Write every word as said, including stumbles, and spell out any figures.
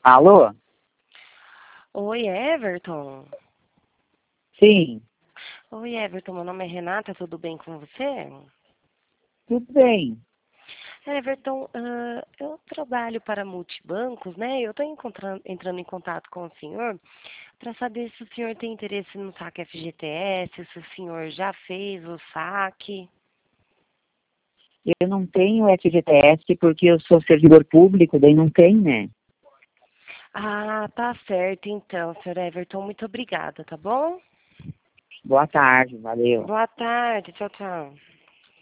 Alô? Oi, Everton. Sim, Oi, Everton. Meu nome é Renata. Tudo bem com você? tudo bem. Everton, ah, eu trabalho para multibancos, né? Eu estou entrando em contato com o senhor para saber se o senhor tem interesse no saque F G T S, se o senhor já fez o saque. Eu não tenho F G T S porque eu sou servidor público, daí não tem, né? Ah, tá certo então, senhor Everton. Muito obrigada, tá bom? Boa tarde, valeu. Boa tarde. Tchau, tchau.